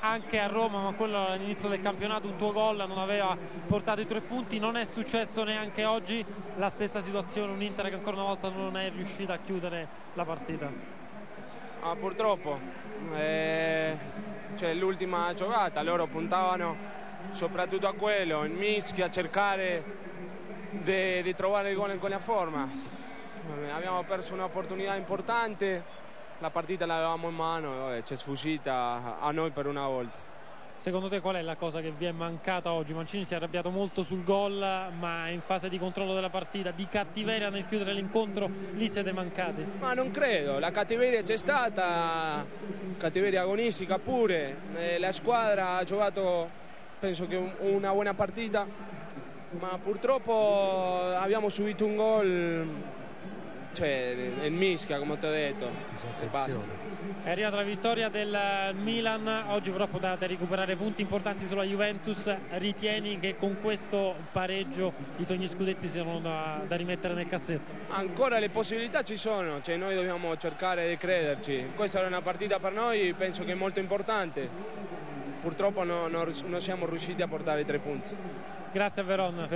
anche a Roma, ma quello all'inizio del campionato un tuo gol non aveva portato i 3 punti, non è successo neanche oggi, la stessa situazione, un Inter che ancora una volta non è riuscita a chiudere la partita. Purtroppo l'ultima giocata loro puntavano soprattutto a quello, in mischia, a cercare di trovare il gol in quella forma. Abbiamo perso un'opportunità importante, la partita l'avevamo in mano e ci è sfuggita a noi per una volta. Secondo te qual è la cosa che vi è mancata oggi? Mancini si è arrabbiato molto sul gol, ma in fase di controllo della partita, di cattiveria nel chiudere l'incontro, lì siete mancati? Ma non credo, la cattiveria c'è stata, cattiveria agonistica pure, la squadra ha giocato penso che una buona partita, ma purtroppo abbiamo subito un gol in mischia, come ti ho detto. Basta. È arrivata la vittoria del Milan, oggi però potete recuperare punti importanti sulla Juventus. Ritieni che con questo pareggio i sogni scudetti siano da rimettere nel cassetto? Ancora le possibilità ci sono, noi dobbiamo cercare di crederci. Questa è una partita per noi, penso che è molto importante. Purtroppo non siamo riusciti a portare i 3 punti. Grazie a Veron.